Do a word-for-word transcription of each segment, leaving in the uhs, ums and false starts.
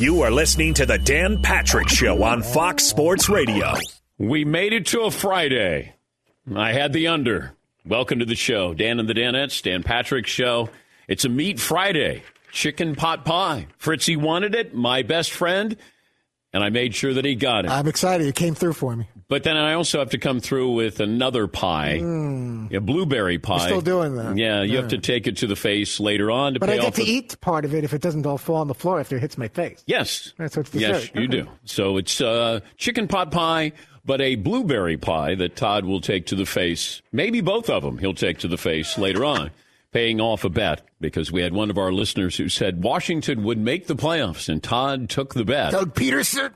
You are listening to the Dan Patrick Show on Fox Sports Radio. We made it to a Friday. I had the under. Welcome to the show. Dan and the Danettes, Dan Patrick Show. It's a Meat Friday. Chicken pot pie. Fritzy wanted it, my best friend, and I made sure that he got it. I'm excited. It came through for me. But then I also have to come through with another pie, mm. a blueberry pie. We're still doing that. Yeah, you yeah. have to take it to the face later on to but pay I get off to the... eat part of it if it doesn't all fall on the floor after it hits my face. Yes. That's what's dessert. Yes, you okay. do. So it's uh, chicken pot pie, but a blueberry pie that Todd will take to the face. Maybe both of them he'll take to the face later on, paying off a bet, because we had one of our listeners who said Washington would make the playoffs, and Todd took the bet. Doug Peterson.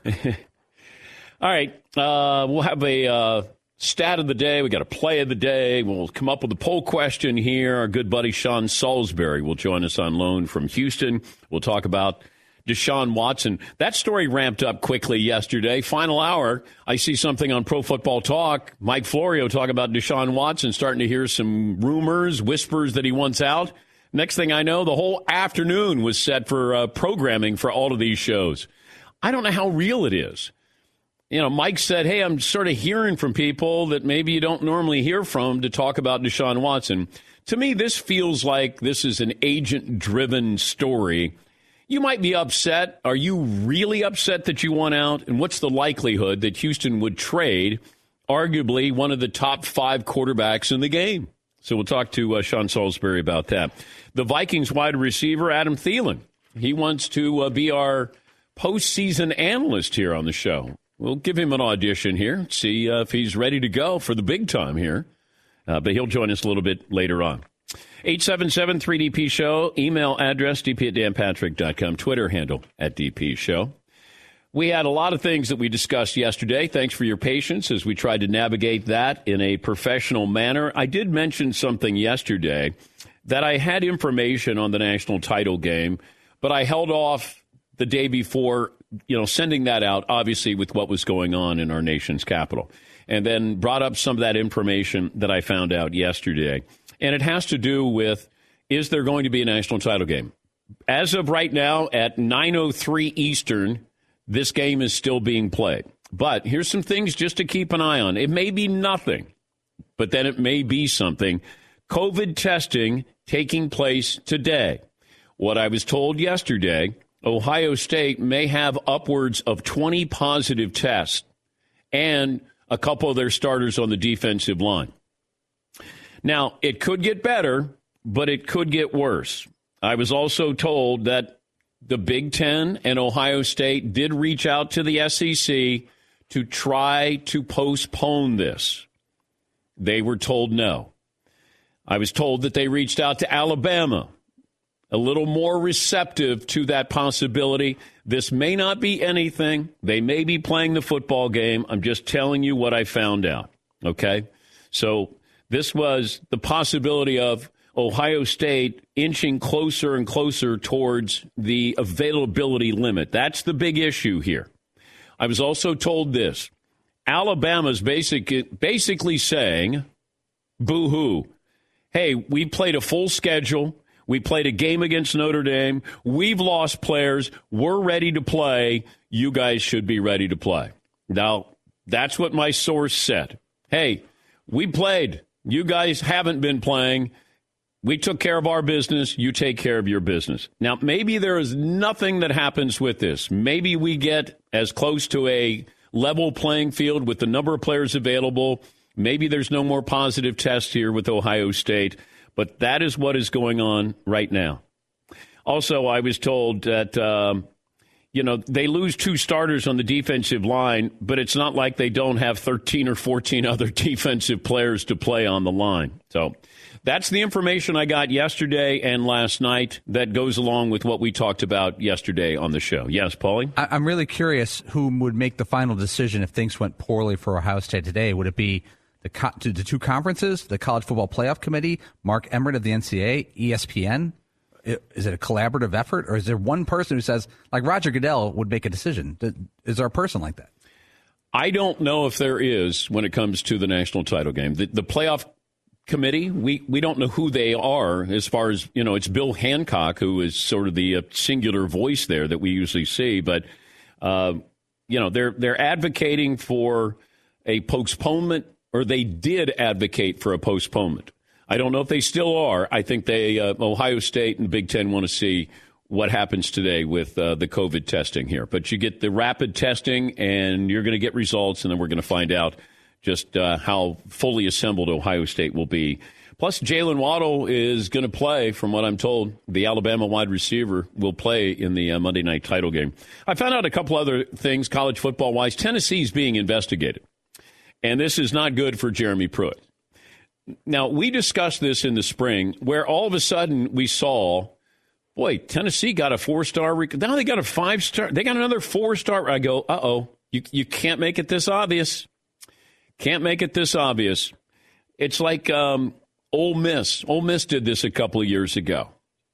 All right. Uh, we'll have a uh, stat of the day. We got a play of the day. We'll come up with a poll question here. Our good buddy Sean Salisbury will join us on loan from Houston. We'll talk about Deshaun Watson. That story ramped up quickly yesterday. Final hour, I see something on Pro Football Talk. Mike Florio talking about Deshaun Watson, starting to hear some rumors, whispers that he wants out. Next thing I know, the whole afternoon was set for uh, programming for all of these shows. I don't know how real it is. You know, Mike said, hey, I'm sort of hearing from people that maybe you don't normally hear from to talk about Deshaun Watson. To me, this feels like this is an agent-driven story. You might be upset. Are you really upset that you won out? And what's the likelihood that Houston would trade arguably one of the top five quarterbacks in the game? So we'll talk to uh, Sean Salisbury about that. The Vikings wide receiver, Adam Thielen, he wants to uh, be our postseason analyst here on the show. We'll give him an audition here, see uh, if he's ready to go for the big time here. Uh, but he'll join us a little bit later on. eight seven seven three D P Show, email address d p at dan patrick dot com, Twitter handle at D P Show. We had a lot of things that we discussed yesterday. Thanks for your patience as we tried to navigate that in a professional manner. I did mention something yesterday that I had information on the national title game, but I held off the day before, you know, sending that out, obviously, with what was going on in our nation's capital, and then brought up some of that information that I found out yesterday. And it has to do with, is there going to be a national title game? As of right now, at nine oh three Eastern, this game is still being played. But here's some things just to keep an eye on. It may be nothing, but then it may be something. COVID testing taking place today. What I was told yesterday, Ohio State may have upwards of twenty positive tests and a couple of their starters on the defensive line. Now, it could get better, but it could get worse. I was also told that the Big Ten and Ohio State did reach out to the S E C to try to postpone this. They were told no. I was told that they reached out to Alabama, a little more receptive to that possibility. This may not be anything. They may be playing the football game. I'm just telling you what I found out, okay? So this was the possibility of Ohio State inching closer and closer towards the availability limit. That's the big issue here. I was also told this. Alabama's basic, basically saying, boo-hoo, hey, we played a full schedule. We played a game against Notre Dame. We've lost players. We're ready to play. You guys should be ready to play. Now, that's what my source said. Hey, we played. You guys haven't been playing. We took care of our business. You take care of your business. Now, maybe there is nothing that happens with this. Maybe we get as close to a level playing field with the number of players available. Maybe there's no more positive tests here with Ohio State. But that is what is going on right now. Also, I was told that, um, you know, they lose two starters on the defensive line, but it's not like they don't have thirteen or fourteen other defensive players to play on the line. So that's the information I got yesterday and last night that goes along with what we talked about yesterday on the show. Yes, Paulie? I'm really curious who would make the final decision if things went poorly for Ohio State today. Would it be the, co- the two conferences, the College Football Playoff Committee, Mark Emmert of the N C double A, E S P N? Is it a collaborative effort, or is there one person who says, like Roger Goodell would make a decision? Is there a person like that? I don't know if there is when it comes to the national title game. The, the playoff committee. We we don't know who they are as far as, you know, it's Bill Hancock, who is sort of the uh, singular voice there that we usually see. But, uh, you know, they're they're advocating for a postponement, or they did advocate for a postponement. I don't know if they still are. I think they, uh, Ohio State and Big Ten want to see what happens today with uh, the COVID testing here. But you get the rapid testing, and you're going to get results, and then we're going to find out just uh, how fully assembled Ohio State will be. Plus, Jalen Waddle is going to play, from what I'm told. The Alabama wide receiver will play in the uh, Monday night title game. I found out a couple other things, college football-wise. Tennessee's being investigated, and this is not good for Jeremy Pruitt. Now, we discussed this in the spring, where all of a sudden we saw, boy, Tennessee got a four-star. Rec- now they got a five-star. They got another four-star. I go, uh-oh, you you can't make it this obvious. Can't make it this obvious. It's like um, Ole Miss. Ole Miss did this a couple of years ago.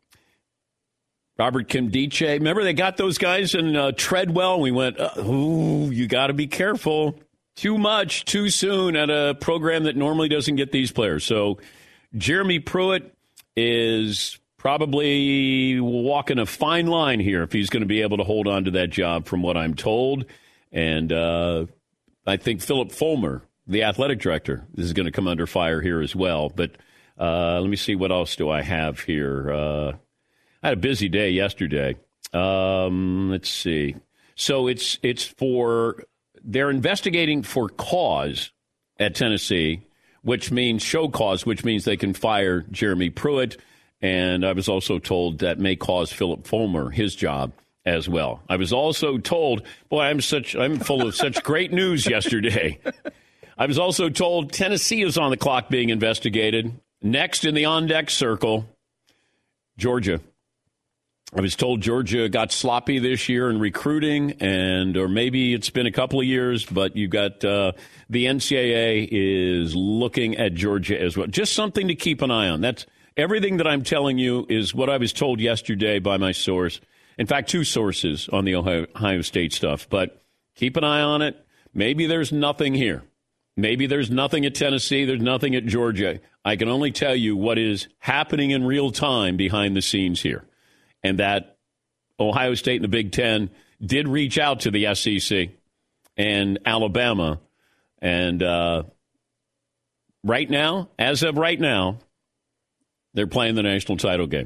Robert Kimdiche. Remember they got those guys in uh, Treadwell? We went, uh, ooh, you got to be careful. Too much, too soon at a program that normally doesn't get these players. So Jeremy Pruitt is probably walking a fine line here if he's going to be able to hold on to that job, from what I'm told. And uh, I think Philip Fulmer, the athletic director, is going to come under fire here as well. But uh, let me see, what else do I have here? Uh, I had a busy day yesterday. Um, let's see. So it's it's for... They're investigating for cause at Tennessee, which means show cause, which means they can fire Jeremy Pruitt. And I was also told that may cause Philip Fulmer his job as well. I was also told, boy, I'm such I'm full of such great news yesterday. I was also told Tennessee is on the clock being investigated. Next in the on-deck circle, Georgia. I was told Georgia got sloppy this year in recruiting, and or maybe it's been a couple of years, but you got uh, the N C double A is looking at Georgia as well. Just something to keep an eye on. That's everything that I'm telling you is what I was told yesterday by my source. In fact, two sources on the Ohio, Ohio State stuff. But keep an eye on it. Maybe there's nothing here. Maybe there's nothing at Tennessee. There's nothing at Georgia. I can only tell you what is happening in real time behind the scenes here. And that Ohio State and the Big Ten did reach out to the S E C and Alabama. And uh, right now, as of right now, they're playing the national title game.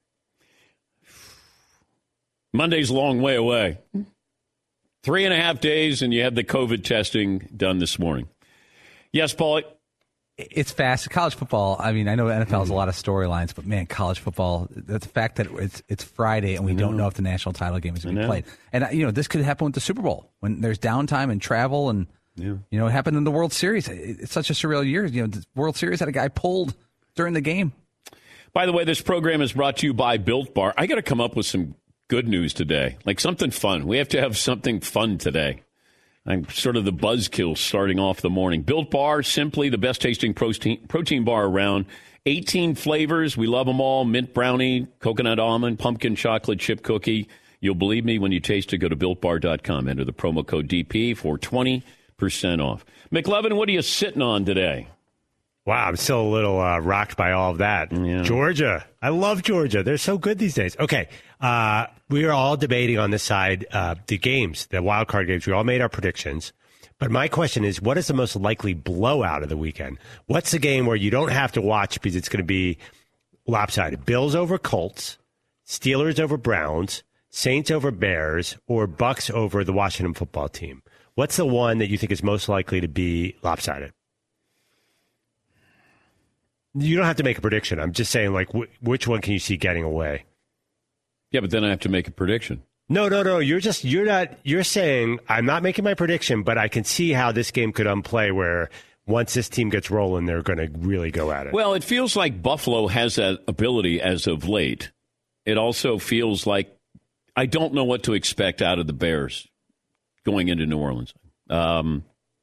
Monday's a long way away. Three and a half days, and you have the COVID testing done this morning. Yes, Paul? It's fast. College football, I mean, I know N F L has a lot of storylines, but, man, college football, the fact that it's it's Friday and we don't know if the national title game is going to be played. And, you know, this could happen with the Super Bowl when there's downtime and travel. And, yeah. you know, it happened in the World Series. It's such a surreal year. You know, the World Series had a guy pulled during the game. By the way, this program is brought to you by Built Bar. I got to come up with some good news today, like something fun. We have to have something fun today. I'm sort of the buzzkill starting off the morning. Built Bar, simply the best tasting protein, protein bar around. eighteen flavors. We love them all. Mint brownie, coconut almond, pumpkin chocolate chip cookie. You'll believe me when you taste it. Go to built bar dot com. Enter the promo code D P for twenty percent off. McLevin, what are you sitting on today? Wow, I'm still a little uh, rocked by all of that. Yeah. Georgia. I love Georgia. They're so good these days. Okay, uh, we are all debating on this side uh, the games, the wild card games. We all made our predictions. But my question is, what is the most likely blowout of the weekend? What's the game where you don't have to watch because it's going to be lopsided? Bills over Colts, Steelers over Browns, Saints over Bears, or Bucks over the Washington football team? What's the one that you think is most likely to be lopsided? You don't have to make a prediction. I'm just saying, like, wh- which one can you see getting away? Yeah, but then I have to make a prediction. No, no, no. You're just, you're not, you're saying, I'm not making my prediction, but I can see how this game could unplay where once this team gets rolling, they're going to really go at it. Well, it feels like Buffalo has that ability as of late. It also feels like I don't know what to expect out of the Bears going into New Orleans. Um,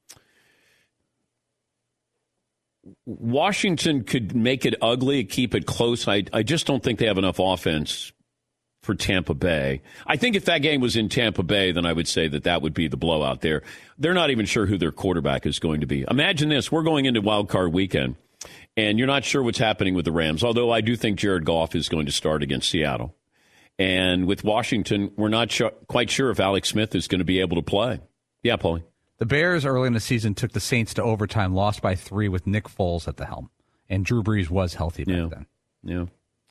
Washington could make it ugly, keep it close. I, I just don't think they have enough offense for Tampa Bay. I think if that game was in Tampa Bay, then I would say that that would be the blowout there. They're not even sure who their quarterback is going to be. Imagine this. We're going into Wild Card Weekend, And you're not sure what's happening with the Rams, although I do think Jared Goff is going to start against Seattle. And with Washington, we're not sh- quite sure if Alex Smith is going to be able to play. Yeah, Paulie. The Bears early in the season took the Saints to overtime, lost by three with Nick Foles at the helm. And Drew Brees was healthy back yeah. then. Yeah.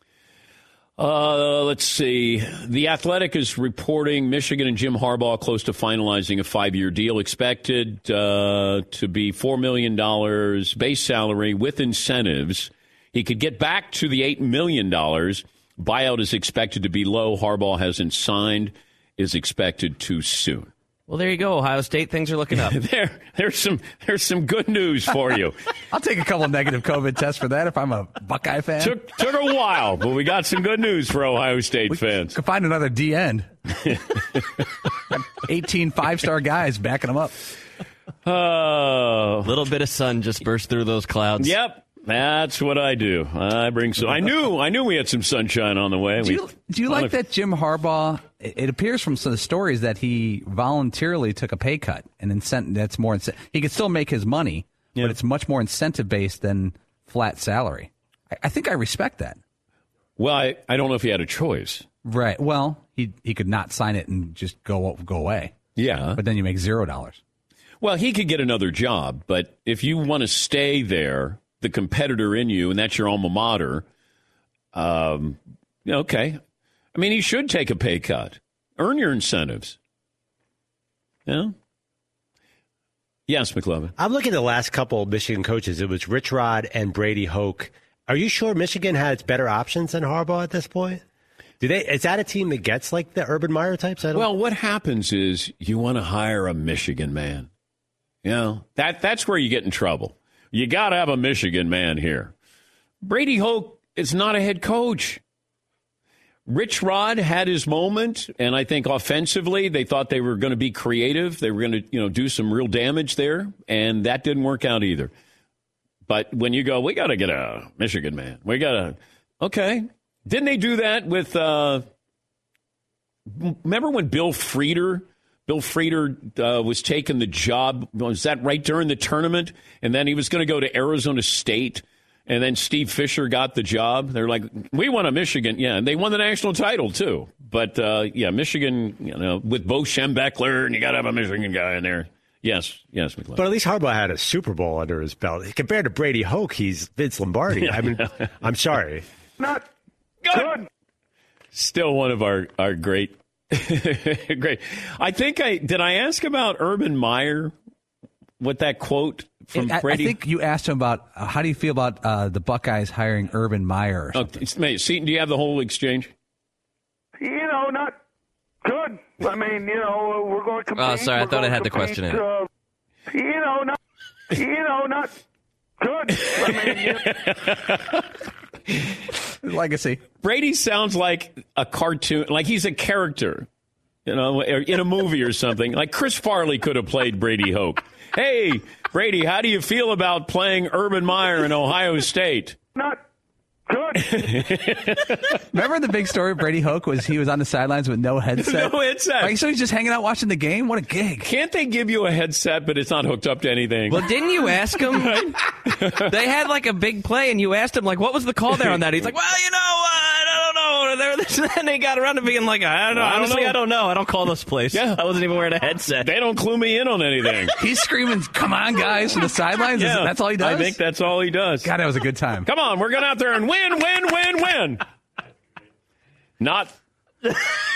Uh, let's see. The Athletic is reporting Michigan and Jim Harbaugh close to finalizing a five-year deal, expected uh, to be four million dollars base salary with incentives. He could get back to the eight million dollars. Buyout is expected to be low. Harbaugh hasn't signed, is expected too soon. Well, there you go, Ohio State. Things are looking up. there, there's some, there's some good news for you. I'll take a couple of negative COVID tests for that if I'm a Buckeye fan. Took took a while, but we got some good news for Ohio State we fans. Could find another D end. eighteen five-star guys backing them up. A uh, little bit of sun just burst through those clouds. Yep. That's what I do. I bring some. I knew. I knew we had some sunshine on the way. Do you, do you like of, that Jim Harbaugh? It appears from some of the stories that he voluntarily took a pay cut, and incent, that's more. He could still make his money, yeah. but it's much more incentive based than flat salary. I, I think I respect that. Well, I, I don't know if he had a choice. Right. Well, he he could not sign it and just go go away. Yeah. But then you make zero dollars. Well, he could get another job, but if you want to stay there, the competitor in you, and that's your alma mater, um, okay. I mean, he should take a pay cut. Earn your incentives. Yeah. Yes, McLovin. I'm looking at the last couple of Michigan coaches. It was Rich Rod and Brady Hoke. Are you sure Michigan has better options than Harbaugh at this point? Do they? Is that a team that gets like the Urban Meyer types? I don't well, what happens is you want to hire a Michigan man. You know, that that's where you get in trouble. You got to have a Michigan man here. Brady Hoke is not a head coach. Rich Rod had his moment, and I think offensively they thought they were going to be creative. They were going to, you know, do some real damage there, and that didn't work out either. But when you go, we got to get a Michigan man. We got to, okay. Didn't they do that with, uh, remember when Bill Frieder, Bill Frieder uh, was taking the job, was that right during the tournament? And then he was going to go to Arizona State, and then Steve Fisher got the job. They're like, we want a Michigan. Yeah, and they won the national title, too. But, uh, yeah, Michigan, you know, with Bo Schembechler, and you got to have a Michigan guy in there. Yes, yes, McLean. But at least Harbaugh had a Super Bowl under his belt. Compared to Brady Hoke, he's Vince Lombardi. I mean, I'm sorry. Not good. Still one of our, our great, great. I think I, did I ask about Urban Meyer? What that quote from I, Brady? I think you asked him about uh, how do you feel about uh, the Buckeyes hiring Urban Meyer or something. Oh, Seton, do you have the whole exchange? You know, not good. I mean, you know, we're going to compete. Oh, sorry, I we're thought I had compete, the question in. Uh, you know, not, you know, not good. I mean, you know. Legacy. Brady sounds like a cartoon, like he's a character, you know, in a movie or something. Like Chris Farley could have played Brady Hoke. Hey, Brady, how do you feel about playing Urban Meyer in Ohio State? Not good. Remember the big story of Brady Hoke was he was on the sidelines with no headset? No headset. Like, so he's just hanging out watching the game? What a gig. Can't they give you a headset, but it's not hooked up to anything? Well, didn't you ask him? They had like a big play, and you asked him, like, what was the call there on that? He's like, well, you know, uh, I don't know. And they got around to being like, I don't know. I don't Honestly, know. I don't know. I don't call this place. Yeah. I wasn't even wearing a headset. They don't clue me in on anything. He's screaming, come on, guys, from the sidelines? Yeah, Is, that's all he does? I think that's all he does. God, that was a good time. Come on, we're going out there and win, win, win, win. Not good.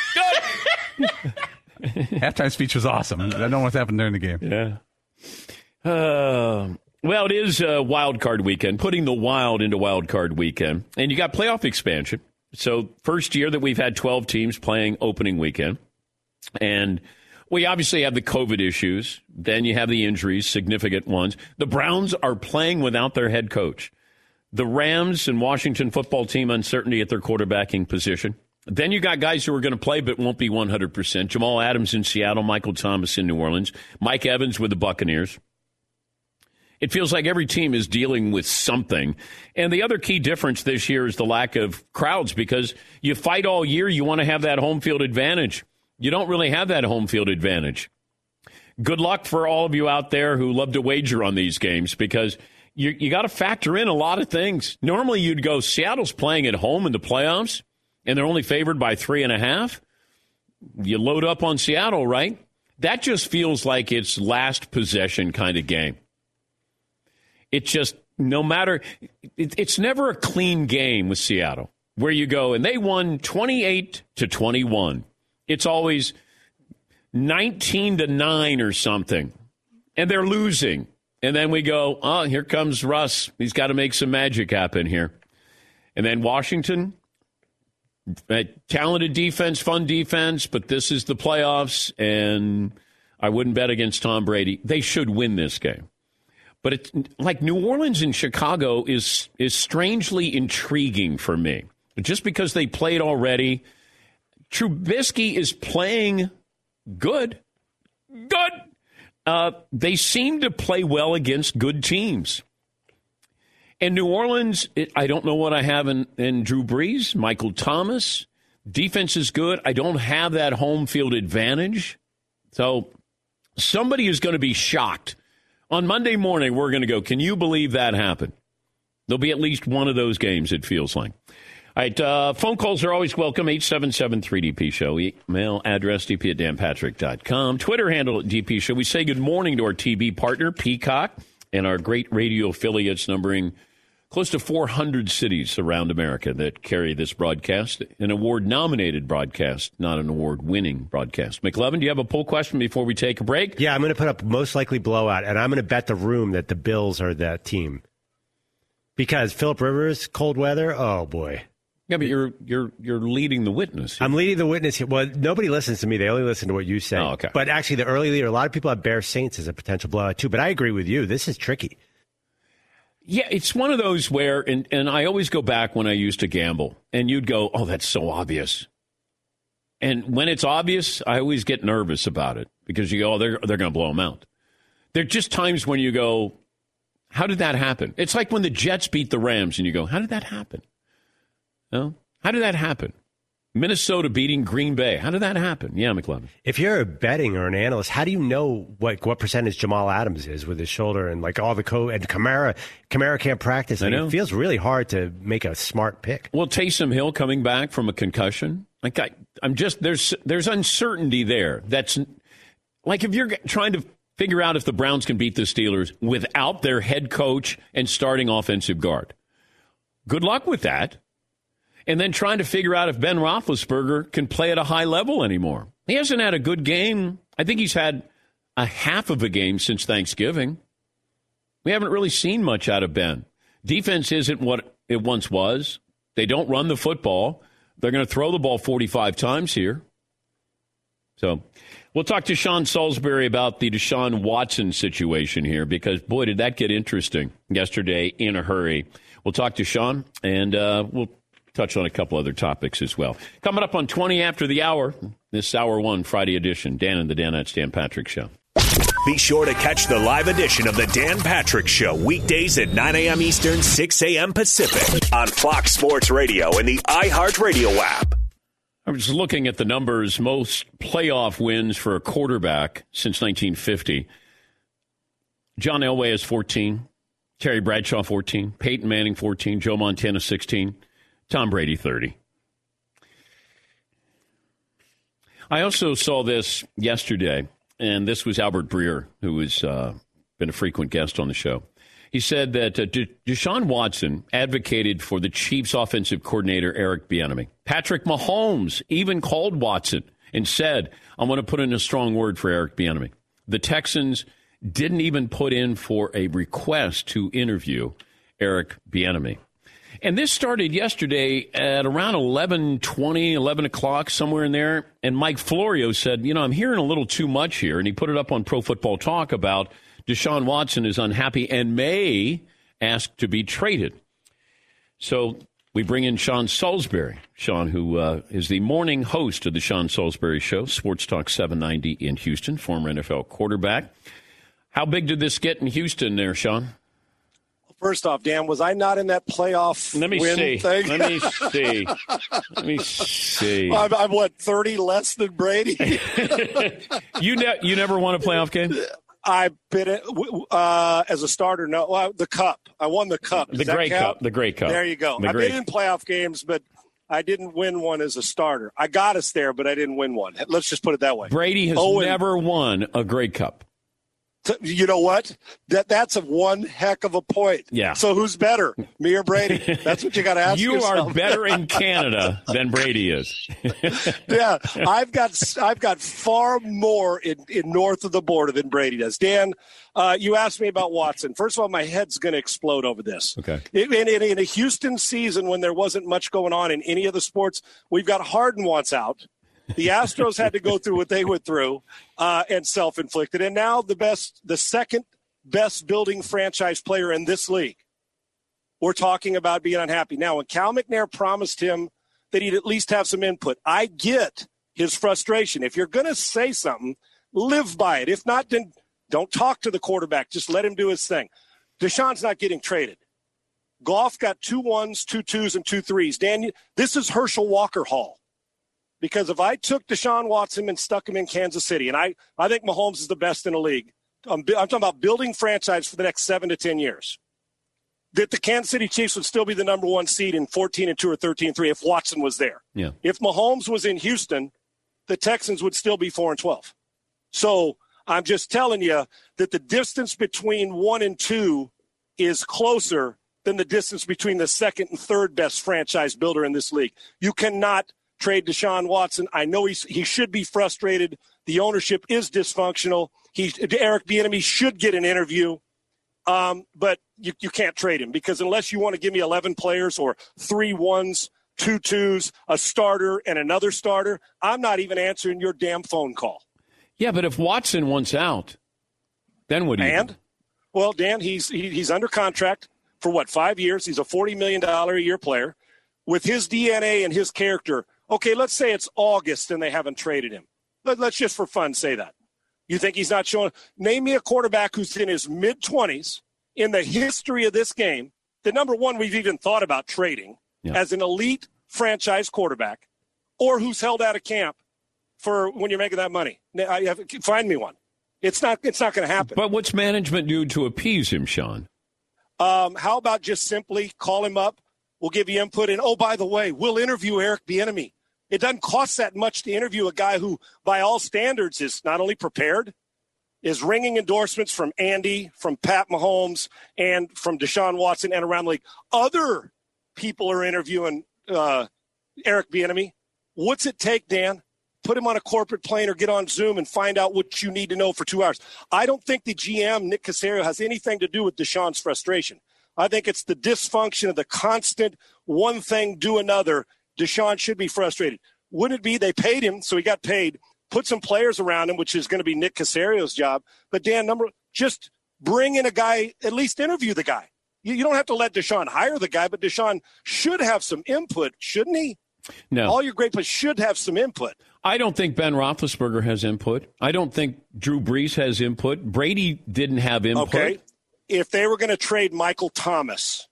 Halftime speech was awesome. I don't know what's happened during the game. Yeah. Uh, well, it is uh, wild card weekend, putting the wild into wild card weekend. And you got playoff expansion. So first year that we've had twelve teams playing opening weekend. And we obviously have the COVID issues. Then you have the injuries, significant ones. The Browns are playing without their head coach. The Rams and Washington football team, uncertainty at their quarterbacking position. Then you got guys who are going to play but won't be one hundred percent. Jamal Adams in Seattle, Michael Thomas in New Orleans, Mike Evans with the Buccaneers. It feels like every team is dealing with something. And the other key difference this year is the lack of crowds, because you fight all year, you want to have that home field advantage. You don't really have that home field advantage. Good luck for all of you out there who love to wager on these games, because you, you got to factor in a lot of things. Normally you'd go, Seattle's playing at home in the playoffs, and they're only favored by three and a half. You load up on Seattle, right? That just feels like it's last possession kind of game. It just, no matter, it, it's never a clean game with Seattle where you go, and they won twenty-eight to twenty-one. It's always nineteen to nine or something, and they're losing. And then we go, oh, here comes Russ. He's got to make some magic happen here. And then Washington, uh, talented defense, fun defense, but this is the playoffs, and I wouldn't bet against Tom Brady. They should win this game. But it's like New Orleans and Chicago is is strangely intriguing for me. Just because they played already, Trubisky is playing good. Good. Uh, they seem to play well against good teams. And New Orleans, it, I don't know what I have in, in Drew Brees, Michael Thomas. Defense is good. I don't have that home field advantage. So somebody is going to be shocked. On Monday morning, we're going to go, can you believe that happened? There'll be at least one of those games, it feels like. All right, uh, phone calls are always welcome, eight seven seven three D P show. Email address, d p at dan patrick dot com. Twitter handle at D P show. We say good morning to our T V partner, Peacock, and our great radio affiliates numbering close to four hundred cities around America that carry this broadcast, an award-nominated broadcast, not an award-winning broadcast. McLovin, do you have a poll question before we take a break? Yeah, I'm going to put up most likely blowout, and I'm going to bet the room that the Bills are that team. Because Phillip Rivers, cold weather, oh, boy. Yeah, but you're you're you're leading the witness here. I'm leading the witness here. Well, nobody listens to me. They only listen to what you say. Oh, okay. But actually, the early leader, a lot of people have Bear Saints as a potential blowout, too. But I agree with you. This is tricky. Yeah, it's one of those where, and, and I always go back when I used to gamble, and you'd go, oh, that's so obvious. And when it's obvious, I always get nervous about it because you go, oh, they're, they're going to blow them out. There are just times when you go, how did that happen? It's like when the Jets beat the Rams, and you go, how did that happen? No? How did that happen? Minnesota beating Green Bay. How did that happen? Yeah, McLovin. If you're a betting or an analyst, how do you know what what percentage Jamal Adams is with his shoulder and like all the co and Kamara? Kamara can't practice. I know. It feels really hard to make a smart pick. Well, Taysom Hill coming back from a concussion. Like I, I'm just there's there's uncertainty there. That's like if you're trying to figure out if the Browns can beat the Steelers without their head coach and starting offensive guard. Good luck with that. And then trying to figure out if Ben Roethlisberger can play at a high level anymore. He hasn't had a good game. I think he's had a half of a game since Thanksgiving. We haven't really seen much out of Ben. Defense isn't what it once was. They don't run the football. They're going to throw the ball forty-five times here. So we'll talk to Sean Salisbury about the Deshaun Watson situation here because, boy, did that get interesting yesterday in a hurry. We'll talk to Sean, and uh, we'll touch on a couple other topics as well. Coming up on twenty after the hour, this Hour one Friday edition, Dan and the Danettes, Dan Patrick Show. Be sure to catch the live edition of the Dan Patrick Show weekdays at nine a.m. Eastern, six a.m. Pacific on Fox Sports Radio and the iHeartRadio app. I was looking at the numbers, most playoff wins for a quarterback since nineteen fifty. John Elway has fourteen, Terry Bradshaw fourteen, Peyton Manning fourteen, Joe Montana sixteen. Tom Brady, thirty. I also saw this yesterday, and this was Albert Breer, who has uh, been a frequent guest on the show. He said that uh, De- Deshaun Watson advocated for the Chiefs' offensive coordinator, Eric Bieniemy. Patrick Mahomes even called Watson and said, I want to put in a strong word for Eric Bieniemy. The Texans didn't even put in for a request to interview Eric Bieniemy. And this started yesterday at around eleven twenty, eleven o'clock, somewhere in there. And Mike Florio said, you know, I'm hearing a little too much here. And he put it up on Pro Football Talk about Deshaun Watson is unhappy and may ask to be traded. So we bring in Sean Salisbury. Sean, who uh, is the morning host of the Sean Salisbury Show, Sports Talk seven ninety in Houston, former N F L quarterback. How big did this get in Houston there, Sean? First off, Dan, was I not in that playoff Let me win see. thing? Let me see. Let me see. I'm, I'm what, thirty less than Brady? you ne- you never won a playoff game? I've been uh, as a starter. No, well, the Cup. I won the Cup. Does the Grey Cup. The Grey Cup. There you go. The I've Grey... been in playoff games, but I didn't win one as a starter. I got us there, but I didn't win one. Let's just put it that way. Brady has oh, never won a Grey Cup. You know what? That that's a one heck of a point. Yeah. So who's better, me or Brady? That's what you got to ask you yourself. are better in Canada than Brady is. Yeah, I've got I've got far more in, in north of the border than Brady does. Dan, uh, you asked me about Watson. First of all, my head's going to explode over this. Okay. In, in, in a Houston season when there wasn't much going on in any of the sports, we've got Harden wants out. The Astros had to go through what they went through uh, and self-inflicted. And now the best, the second best building franchise player in this league, we're talking about being unhappy. Now, when Cal McNair promised him that he'd at least have some input, I get his frustration. If you're going to say something, live by it. If not, then don't talk to the quarterback. Just let him do his thing. Deshaun's not getting traded. Goff got two ones, two twos, and two threes. Dan, this is Herschel Walker Hall. Because if I took Deshaun Watson and stuck him in Kansas City, and I, I think Mahomes is the best in the league, I'm, I'm talking about building franchise for the next seven to ten years, that the Kansas City Chiefs would still be the number one seed in fourteen and two or thirteen and three if Watson was there. Yeah. If Mahomes was in Houston, the Texans would still be four and twelve. So I'm just telling you that the distance between one and two is closer than the distance between the second and third best franchise builder in this league. You cannot trade Deshaun Watson. I know he's, he should be frustrated. The ownership is dysfunctional. He, Eric Bieniemy should get an interview, um, but you, you can't trade him because unless you want to give me eleven players or three ones, two twos, a starter, and another starter, I'm not even answering your damn phone call. Yeah, but if Watson wants out, then what do you And, do? well, Dan, he's he, he's under contract for, what, five years? He's a forty million dollars a year player. With his D N A and his character, okay, let's say it's August and they haven't traded him. Let, let's just for fun say that. You think he's not showing? Name me a quarterback who's in his mid-twenties in the history of this game, the number one we've even thought about trading yeah. as an elite franchise quarterback, or who's held out of camp for when you're making that money. I have, find me one. It's not It's not going to happen. But what's management do to appease him, Sean? Um, how about just simply call him up? We'll give you input. And, oh, by the way, we'll interview Eric Bieniemy. It doesn't cost that much to interview a guy who, by all standards, is not only prepared, is ringing endorsements from Andy, from Pat Mahomes, and from Deshaun Watson and around the league. Other people are interviewing uh, Eric Bieniemy. What's it take, Dan? Put him on a corporate plane or get on Zoom and find out what you need to know for two hours. I don't think the G M, Nick Caserio, has anything to do with Deshaun's frustration. I think it's the dysfunction of the constant one thing, do another. Deshaun should be frustrated. Wouldn't it be they paid him, so he got paid, put some players around him, which is going to be Nick Caserio's job. But, Dan, number just bring in a guy, at least interview the guy. You, you don't have to let Deshaun hire the guy, but Deshaun should have some input, shouldn't he? No. All your great players should have some input. I don't think Ben Roethlisberger has input. I don't think Drew Brees has input. Brady didn't have input. Okay. If they were going to trade Michael Thomas,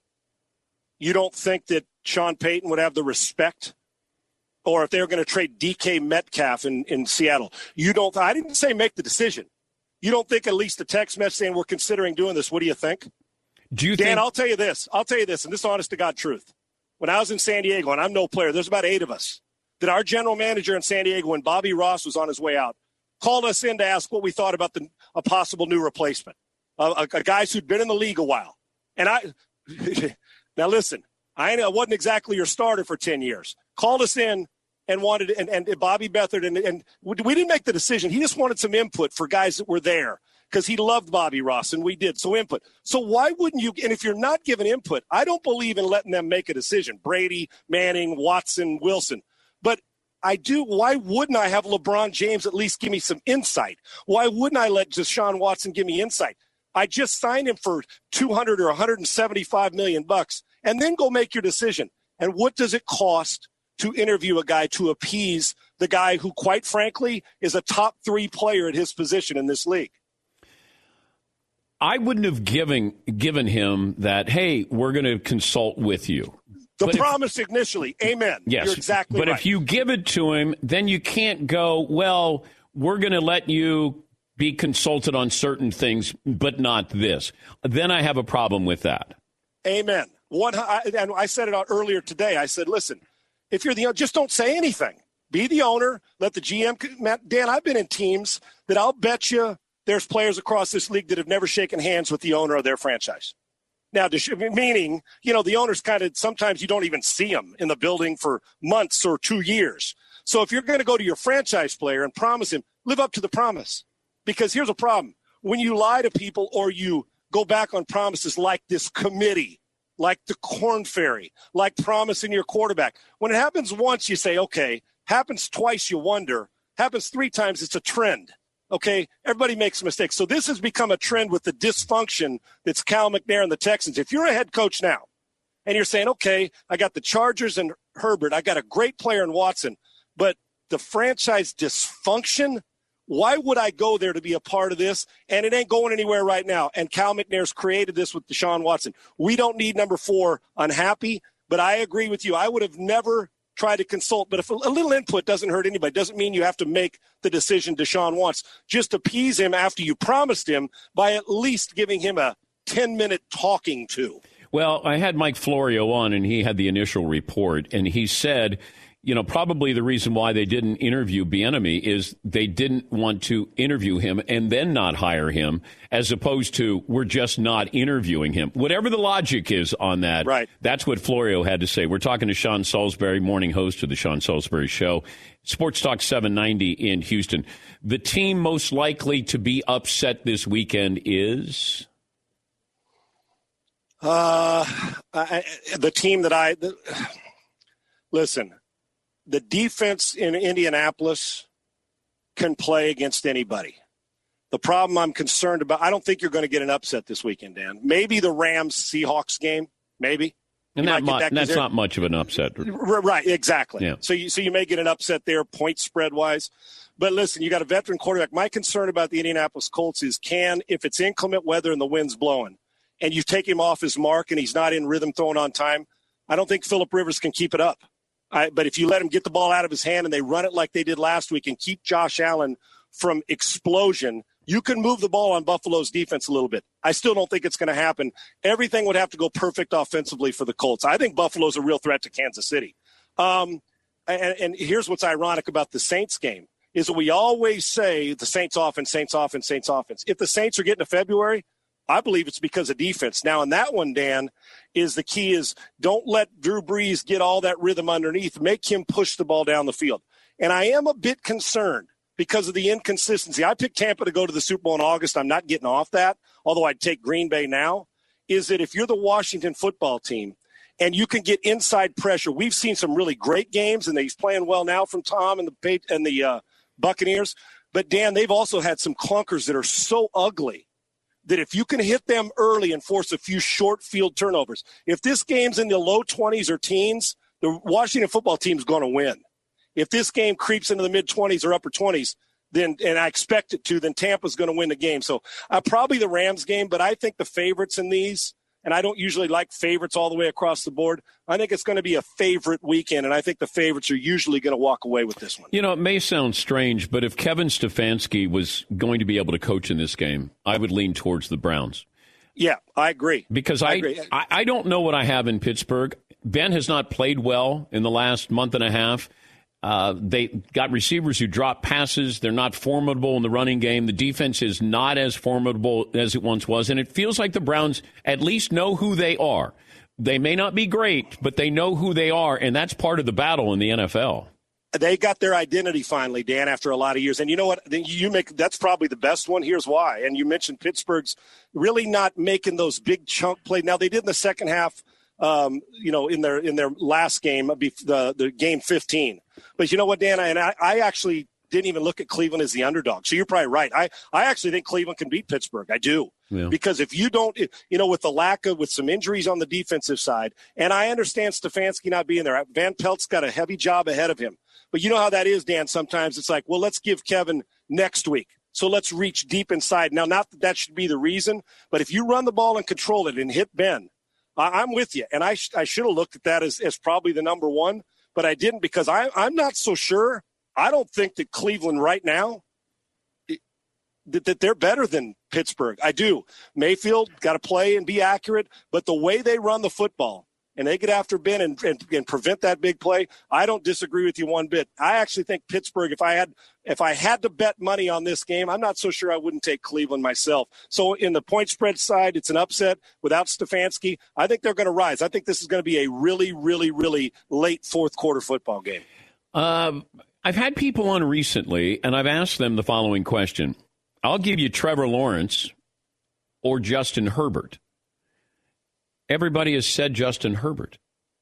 you don't think that Sean Payton would have the respect? Or if they were going to trade D K Metcalf in, in Seattle, you don't. I didn't say make the decision. You don't think at least a text message saying we're considering doing this. What do you think? Do you Dan, think? I'll tell you this. I'll tell you this, and this is honest to God truth. When I was in San Diego, and I'm no player, there's about eight of us, that our general manager in San Diego, when Bobby Ross was on his way out, called us in to ask what we thought about the, a possible new replacement. Uh, a, a guys who'd been in the league a while. And I, now listen, I wasn't exactly your starter for ten years. Called us in and wanted, and, and Bobby Beathard, and, and we didn't make the decision. He just wanted some input for guys that were there because he loved Bobby Ross, and we did. So input. So why wouldn't you, and if you're not giving input, I don't believe in letting them make a decision. Brady, Manning, Watson, Wilson. But I do. Why wouldn't I have LeBron James at least give me some insight? Why wouldn't I let Deshaun Watson give me insight? I just signed him for two hundred or one hundred seventy-five million bucks, and then go make your decision. And what does it cost to interview a guy to appease the guy who, quite frankly, is a top three player at his position in this league? I wouldn't have given given him that, hey, we're going to consult with you. The but promise if, initially, amen. Yes, you're exactly but right. if you give it to him, then you can't go, well, we're going to let you be consulted on certain things, but not this. Then I have a problem with that. Amen. One, I, and I said it earlier today. I said, listen, if you're the just don't say anything. Be the owner. Let the G M. Dan, I've been in teams that I'll bet you there's players across this league that have never shaken hands with the owner of their franchise. Now, meaning, you know, the owners kind of sometimes you don't even see them in the building for months or two years. So if you're going to go to your franchise player and promise him, live up to the promise. Because here's a problem. When you lie to people or you go back on promises like this committee, like the Corn Ferry, like promising your quarterback, when it happens once, you say, okay, happens twice, you wonder, happens three times, it's a trend. Okay, everybody makes mistakes. So this has become a trend with the dysfunction that's Cal McNair and the Texans. If you're a head coach now and you're saying, okay, I got the Chargers and Herbert, I got a great player in Watson, but the franchise dysfunction, why would I go there to be a part of this? And it ain't going anywhere right now. And Cal McNair's created this with Deshaun Watson. We don't need number four unhappy, but I agree with you. I would have never tried to consult. But if a little input doesn't hurt anybody, doesn't mean you have to make the decision Deshaun wants. Just appease him after you promised him by at least giving him a ten-minute talking to. Well, I had Mike Florio on, and he had the initial report, and he said, you know, probably the reason why they didn't interview Bieniemy is they didn't want to interview him and then not hire him, as opposed to we're just not interviewing him. Whatever the logic is on that, right. That's what Florio had to say. We're talking to Sean Salisbury, morning host of the Sean Salisbury Show, Sports Talk seven ninety in Houston. The team most likely to be upset this weekend is? Uh, I, the team that I the, – listen – the defense in Indianapolis can play against anybody. The problem I'm concerned about, I don't think you're going to get an upset this weekend, Dan. Maybe the Rams-Seahawks game, maybe. And that mu- that that's not much of an upset. Right, exactly. Yeah. So, you, so you may get an upset there, point spread-wise. But listen, you got a veteran quarterback. My concern about the Indianapolis Colts is can, if it's inclement weather and the wind's blowing, and you take him off his mark and he's not in rhythm throwing on time, I don't think Phillip Rivers can keep it up. I, but if you let him get the ball out of his hand and they run it like they did last week and keep Josh Allen from explosion, you can move the ball on Buffalo's defense a little bit. I still don't think it's going to happen. Everything would have to go perfect offensively for the Colts. I think Buffalo's a real threat to Kansas City. Um, and, and here's what's ironic about the Saints game is that we always say the Saints offense, Saints offense, Saints offense. If the Saints are getting to February, I believe it's because of defense. Now, in that one, Dan, is the key is don't let Drew Brees get all that rhythm underneath. Make him push the ball down the field. And I am a bit concerned because of the inconsistency. I picked Tampa to go to the Super Bowl in August. I'm not getting off that, although I'd take Green Bay now, is that if you're the Washington football team and you can get inside pressure, we've seen some really great games, and he's playing well now from Tom and the, and the uh, Buccaneers. But, Dan, they've also had some clunkers that are so ugly that if you can hit them early and force a few short field turnovers, if this game's in the low twenties or teens, the Washington football team's going to win. If this game creeps into the mid-twenties or upper twenties, then and I expect it to, then Tampa's going to win the game. So uh, probably the Rams game, but I think the favorites in these, and I don't usually like favorites all the way across the board, I think it's going to be a favorite weekend, and I think the favorites are usually going to walk away with this one. You know, it may sound strange, but if Kevin Stefanski was going to be able to coach in this game, I would lean towards the Browns. Yeah, I agree. Because I, I, agree. I, I don't know what I have in Pittsburgh. Ben has not played well in the last month and a half. Uh, they got receivers who drop passes. They're not formidable in the running game. The defense is not as formidable as it once was. And it feels like the Browns at least know who they are. They may not be great, but they know who they are, and that's part of the battle in the N F L. They got their identity finally, Dan, after a lot of years. And you know what? You make that's probably the best one. Here's why. And you mentioned Pittsburgh's really not making those big chunk plays. Now, they did in the second half, um, you know, in their in their last game, the, the game fifteen. But you know what, Dan? And I, I actually didn't even look at Cleveland as the underdog. So you're probably right. I, I actually think Cleveland can beat Pittsburgh. I do. Yeah. Because if you don't, you know, with the lack of, with some injuries on the defensive side, and I understand Stefanski not being there. Van Pelt's got a heavy job ahead of him. But you know how that is, Dan, sometimes it's like, well, let's give Kevin next week. So let's reach deep inside. Now, not that that should be the reason, but if you run the ball and control it and hit Ben, I, I'm with you. And I, sh- I should have looked at that as, as probably the number one, but I didn't because I, I'm not so sure. I don't think that Cleveland right now that, that they're better than Pittsburgh. I do. Mayfield got to play and be accurate, but the way they run the football and they get after Ben and, and, and prevent that big play, I don't disagree with you one bit. I actually think Pittsburgh, if I had if I had to bet money on this game, I'm not so sure I wouldn't take Cleveland myself. So in the point spread side, it's an upset without Stefanski. I think they're going to rise. I think this is going to be a really, really, really late fourth quarter football game. Um, I've had people on recently, and I've asked them the following question. I'll give you Trevor Lawrence or Justin Herbert. Everybody has said Justin Herbert.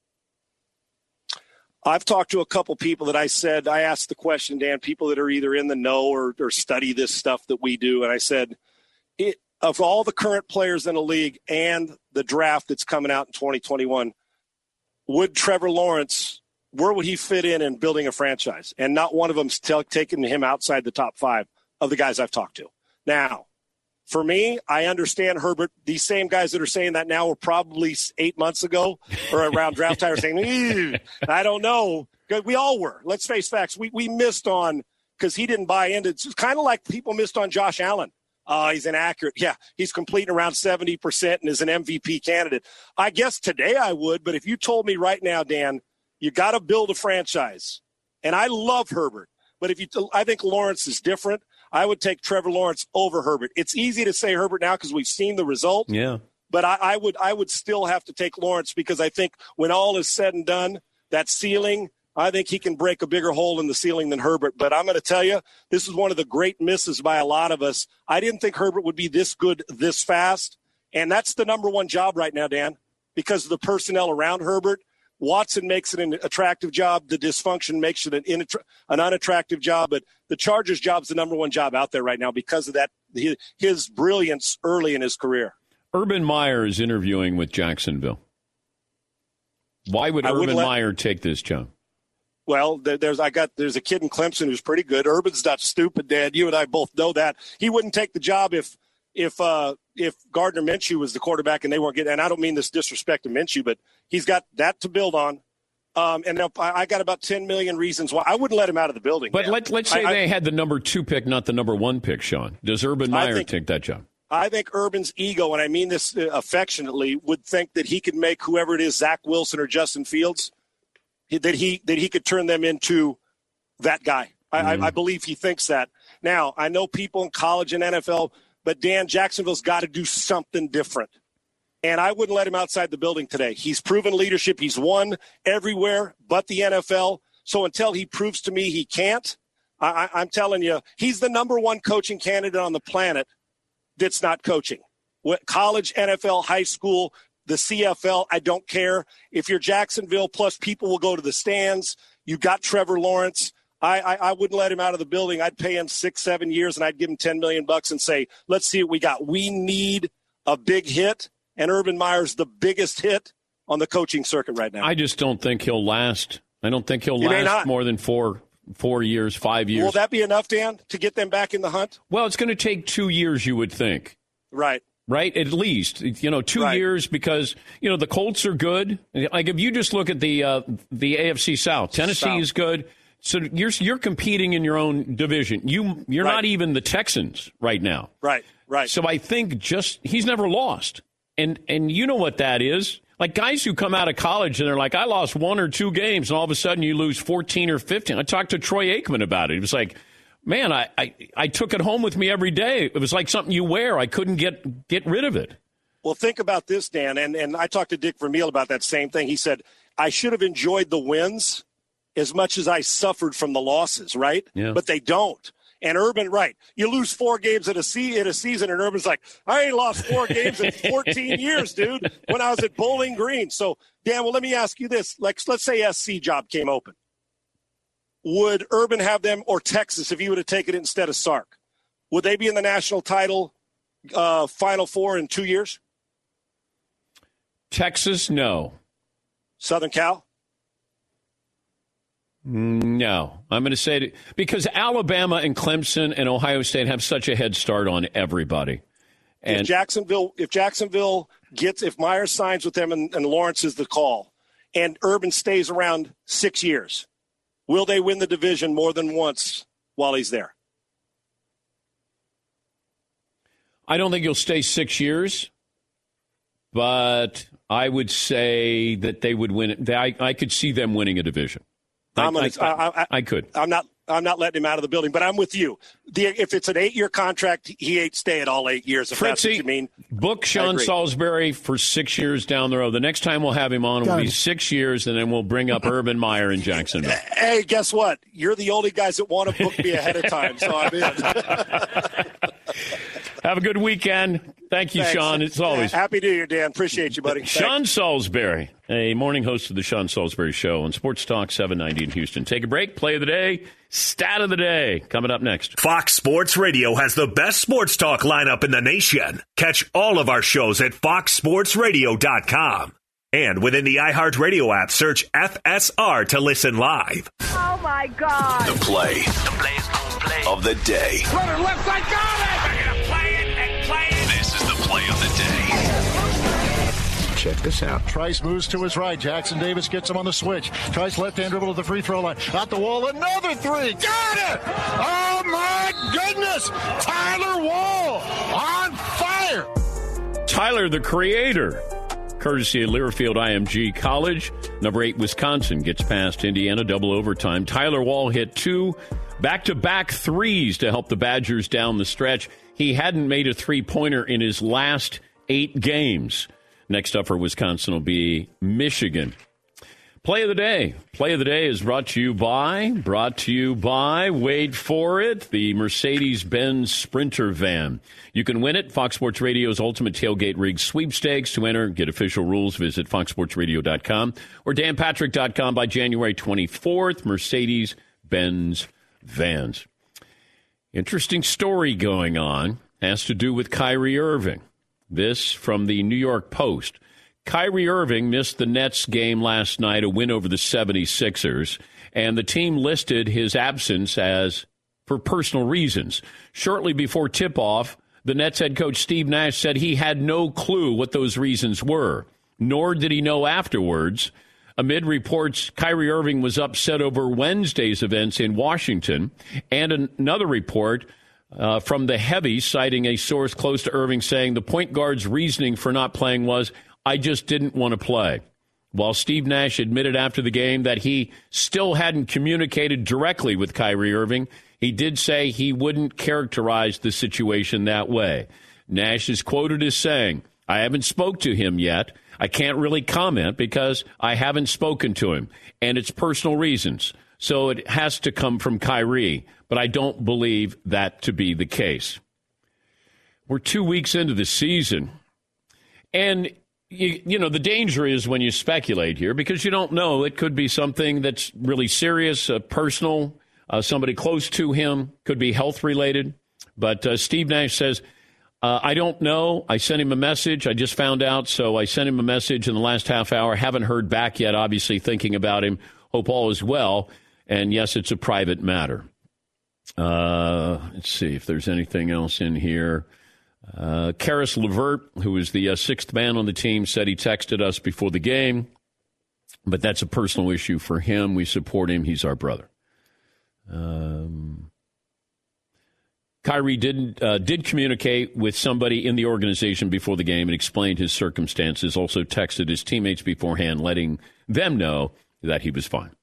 I've talked to a couple people that I said, I asked the question, Dan, people that are either in the know or, or study this stuff that we do. And I said, it, of all the current players in the league and the draft that's coming out in twenty twenty-one, would Trevor Lawrence, where would he fit in in building a franchise? And not one of them's t- taken him outside the top five of the guys I've talked to. Now, for me, I understand Herbert. These same guys that are saying that now were probably eight months ago or around draft time saying, I don't know. We all were. Let's face facts. We we missed on because he didn't buy into it. It's kind of like people missed on Josh Allen. Uh, he's inaccurate. Yeah, he's completing around seventy percent and is an M V P candidate. I guess today I would, but if you told me right now, Dan, you got to build a franchise. And I love Herbert, but if you, I think Lawrence is different. I would take Trevor Lawrence over Herbert. It's easy to say Herbert now because we've seen the result. Yeah. But I, I would I would still have to take Lawrence because I think when all is said and done, that ceiling, I think he can break a bigger hole in the ceiling than Herbert. But I'm going to tell you, this is one of the great misses by a lot of us. I didn't think Herbert would be this good this fast. And that's the number one job right now, Dan, because of the personnel around Herbert. Watson makes it an attractive job. The dysfunction makes it an, inattra- an unattractive job. But the Chargers' job is the number one job out there right now because of that his, his brilliance early in his career. Urban Meyer is interviewing with Jacksonville. Why would I Urban let, Meyer take this job? Well, there, there's I got there's a kid in Clemson who's pretty good. Urban's not stupid, Dad. You and I both know that. He wouldn't take the job if if uh, if Gardner Minshew was the quarterback and they weren't getting. And I don't mean this disrespect to Minshew, but he's got that to build on. Um, and I got about ten million reasons why I wouldn't let him out of the building. But let, let's say I, they I, had the number two pick, not the number one pick, Sean. Does Urban Meyer think, take that job? I think Urban's ego, and I mean this affectionately, would think that he could make whoever it is, Zach Wilson or Justin Fields, that he that he could turn them into that guy. I, mm. I, I believe he thinks that. Now, I know people in college and N F L, but Dan, Jacksonville's got to do something different. And I wouldn't let him outside the building today. He's proven leadership. He's won everywhere but the N F L. So until he proves to me he can't, I, I'm telling you, he's the number one coaching candidate on the planet that's not coaching. What, college, N F L, high school, the C F L, I don't care. If you're Jacksonville, plus people will go to the stands. You got Trevor Lawrence. I, I, I wouldn't let him out of the building. I'd pay him six, seven years, and I'd give him ten million bucks and say, let's see what we got. We need a big hit. And Urban Meyer's the biggest hit on the coaching circuit right now. I just don't think he'll last. I don't think he'll he last more than four four years, five years. Will that be enough, Dan, to get them back in the hunt? Well, it's going to take two years, you would think. Right. Right? At least. You know, two right. years because, you know, the Colts are good. Like, if you just look at the uh, the A F C South, Tennessee South. is good. So you're you're competing in your own division. You, you're right. not even the Texans right now. Right, right. So I think just he's never lost. And and you know what that is. Like guys who come out of college and they're like, I lost one or two games, and all of a sudden you lose fourteen or fifteen. I talked to Troy Aikman about it. He was like, man, I, I, I took it home with me every day. It was like something you wear. I couldn't get get rid of it. Well, think about this, Dan. And, and I talked to Dick Vermeil about that same thing. He said, I should have enjoyed the wins as much as I suffered from the losses, right? Yeah. But they don't. And Urban, right, you lose four games in a, se- in a season, and Urban's like, I ain't lost four games in fourteen years, dude, when I was at Bowling Green. So, Dan, well, let me ask you this. Like, let's say S C job came open. Would Urban have them, or Texas, if he would have taken it instead of Sark? Would they be in the national title uh, Final Four in two years? Texas, no. Southern Cal? No, I'm going to say it because Alabama and Clemson and Ohio State have such a head start on everybody. And if Jacksonville, if Jacksonville gets, if Myers signs with them and, and Lawrence is the call, and Urban stays around six years, will they win the division more than once while he's there? I don't think he'll stay six years, but I would say that they would win it. I, I could see them winning a division. I, I'm gonna, I, I, I, I could. I'm not. I'm not letting him out of the building, but I'm with you. The, if it's an eight-year contract, he ain't staying all eight years. If Fritzy, that's what you mean. Book Sean Salisbury for six years down the road. The next time we'll have him on will be six years, and then we'll bring up Urban Meyer in Jacksonville. Hey, guess what? You're the only guys that want to book me ahead of time, so I'm in. Have a good weekend. Thank you, Thanks. Sean. It's always Happy New Year, Dan. Appreciate you, buddy. Sean Thanks. Salisbury, a morning host of the Sean Salisbury Show on Sports Talk seven ninety in Houston. Take a break. Play of the day. Stat of the day coming up next. Fox Sports Radio has the best sports talk lineup in the nation. Catch all of our shows at fox sports radio dot com. And within the iHeartRadio app, search F S R to listen live. Oh, my God. The play, the play's gonna play of the day. Runner left side, got it! We're going to play it and play it. This is the play of the day. Check this out. Trice moves to his right. Jackson Davis gets him on the switch. Trice left-hand dribble to the free throw line. Out the wall, another three. Got it! Oh, my goodness! Tyler Wall on fire! Tyler, the creator, courtesy of Learfield I M G College. Number eight, Wisconsin gets past Indiana, double overtime. Tyler Wall hit two back-to-back threes to help the Badgers down the stretch. He hadn't made a three-pointer in his last eight games. Next up for Wisconsin will be Michigan. Play of the day. Play of the day is brought to you by, brought to you by, wait for it, the Mercedes-Benz Sprinter van. You can win it. Fox Sports Radio's Ultimate Tailgate Rig Sweepstakes. To enter, get official rules, visit fox sports radio dot com or dan patrick dot com by January twenty-fourth. Mercedes-Benz vans. Interesting story going on. Has to do with Kyrie Irving. This from the New York Post. Kyrie Irving missed the Nets game last night, a win over the seventy-sixers, and the team listed his absence as for personal reasons. Shortly before tip-off, the Nets head coach Steve Nash said he had no clue what those reasons were, nor did he know afterwards. Amid reports, Kyrie Irving was upset over Wednesday's events in Washington, and another report Uh, from the Heavy, citing a source close to Irving saying the point guard's reasoning for not playing was, I just didn't want to play. While Steve Nash admitted after the game that he still hadn't communicated directly with Kyrie Irving, he did say he wouldn't characterize the situation that way. Nash is quoted as saying, I haven't spoke to him yet. I can't really comment because I haven't spoken to him, and it's personal reasons. So it has to come from Kyrie, but I don't believe that to be the case. We're two weeks into the season, and, you, you know, the danger is when you speculate here because you don't know. It could be something that's really serious, uh, personal, uh, somebody close to him, could be health-related. But uh, Steve Nash says, uh, I don't know. I sent him a message. I just found out, so I sent him a message in the last half hour. Haven't heard back yet, obviously thinking about him. Hope all is well. And, yes, it's a private matter. Uh, let's see if there's anything else in here. Uh, Karis LeVert, who is the uh, sixth man on the team, said he texted us before the game. But that's a personal issue for him. We support him. He's our brother. Um, Kyrie did, uh, did communicate with somebody in the organization before the game and explained his circumstances. Also texted his teammates beforehand, letting them know that he was fine.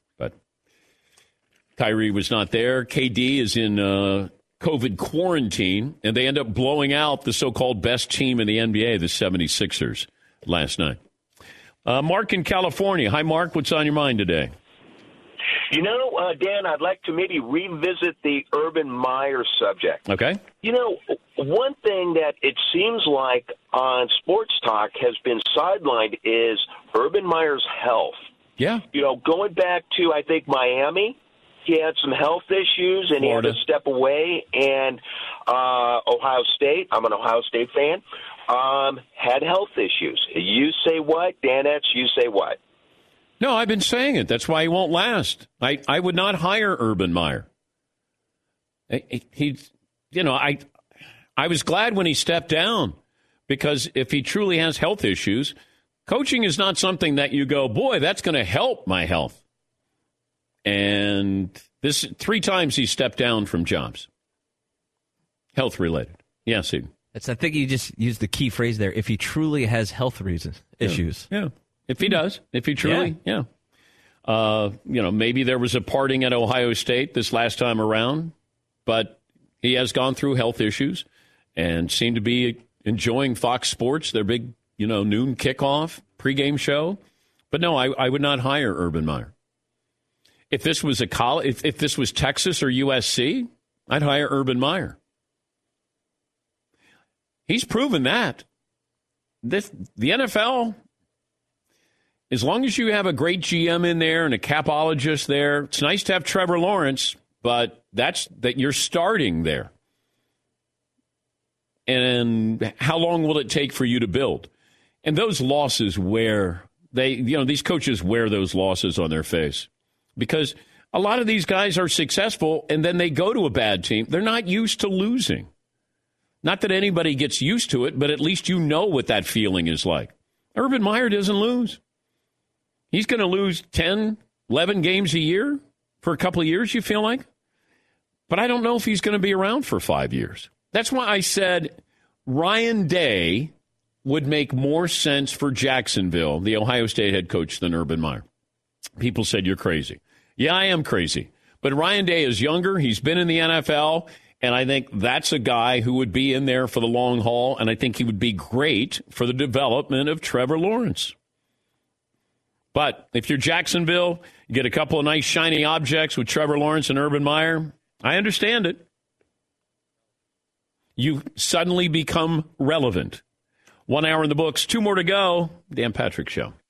Kyrie was not there. K D is in uh, COVID quarantine, and they end up blowing out the so-called best team in the N B A, the seventy-sixers, last night. Uh, Mark in California. Hi, Mark. What's on your mind today? You know, uh, Dan, I'd like to maybe revisit the Urban Meyer subject. Okay. You know, one thing that it seems like on Sports Talk has been sidelined is Urban Meyer's health. Yeah. You know, going back to, I think, Miami, he had some health issues, and Florida. he had to step away. And uh, Ohio State, I'm an Ohio State fan, um, had health issues. You say what? Dan Etz, you say what? No, I've been saying it. That's why he won't last. I, I would not hire Urban Meyer. He, he, you know, I, I was glad when he stepped down because if he truly has health issues, coaching is not something that you go, boy, that's going to help my health. And this three times he stepped down from jobs, health related. Yes, he, It's, I think you just used the key phrase there. If he truly has health reasons, issues. Yeah. yeah. If he does. If he truly, yeah. yeah. Uh, you know, maybe there was a parting at Ohio State this last time around, but he has gone through health issues and seemed to be enjoying Fox Sports, their big, you know, noon kickoff pregame show. But no, I, I would not hire Urban Meyer. If this was a college, if, if this was Texas or U S C, I'd hire Urban Meyer. He's proven that. This, the N F L, as long as you have a great G M in there and a capologist there, it's nice to have Trevor Lawrence, but that's that you're starting there. And how long will it take for you to build? And those losses wear, they, you know, these coaches wear those losses on their face because a lot of these guys are successful and then they go to a bad team. They're not used to losing. Not that anybody gets used to it, but at least you know what that feeling is like. Urban Meyer doesn't lose. He's going to lose ten, eleven games a year for a couple of years, you feel like? But I don't know if he's going to be around for five years. That's why I said Ryan Day would make more sense for Jacksonville, the Ohio State head coach, than Urban Meyer. People said, you're crazy. Yeah, I am crazy. But Ryan Day is younger. He's been in the N F L. And I think that's a guy who would be in there for the long haul. And I think he would be great for the development of Trevor Lawrence. But if you're Jacksonville, you get a couple of nice shiny objects with Trevor Lawrence and Urban Meyer, I understand it. You suddenly become relevant. One hour in the books, two more to go. Dan Patrick Show.